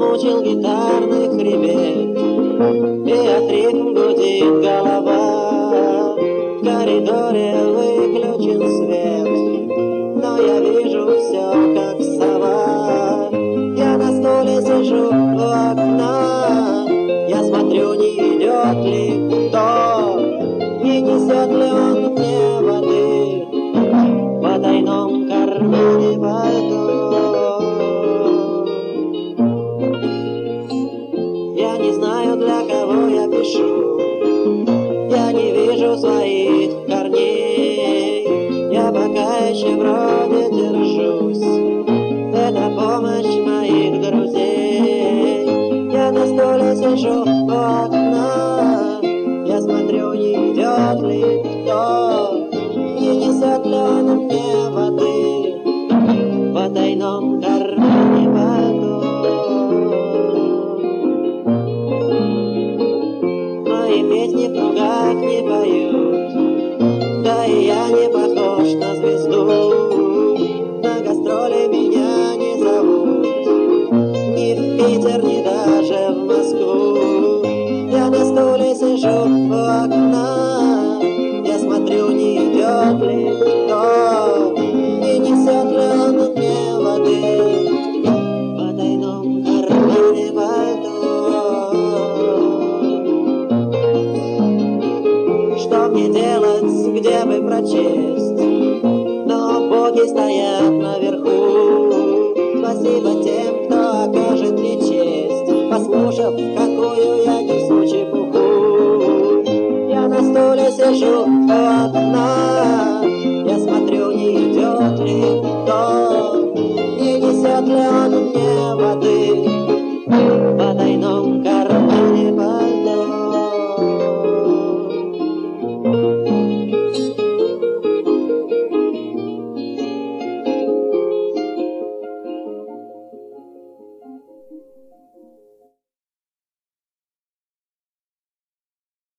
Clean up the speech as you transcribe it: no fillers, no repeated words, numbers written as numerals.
замучил гитарный хребет, и от ритм гудит голова. В коридоре выключен свет, но я вижу все, как сова. Я на стуле сижу у окна, я смотрю, не идет ли кто, не несет ли он мне воды в потайном кармане пальто. Я не знаю, для кого я пишу, я не вижу своих корней, я пока еще вроде держусь, это помощь моих друзей. Я на стуле сижу у окна, я смотрю, не идет ли кто, не несет ли он мне воды в потайном кармане пальто. Мои песни в кругах не поют, да и я не похож на звезду. На гастроли меня не зовут, ни в Питер, ни даже в Москву. Я на стуле сижу у окна, я смотрю, не идет ли кто, не несет ли он мне воды в потайном кармане пальто. Что мне делать, где бы прочесть? Но боги стоят наверху. Спасибо тем, кто окажет мне честь, послушав, какую я несу чепуху. Я на стуле сижу у окна, я смотрю, не идет ли кто, не несет ли он мне воды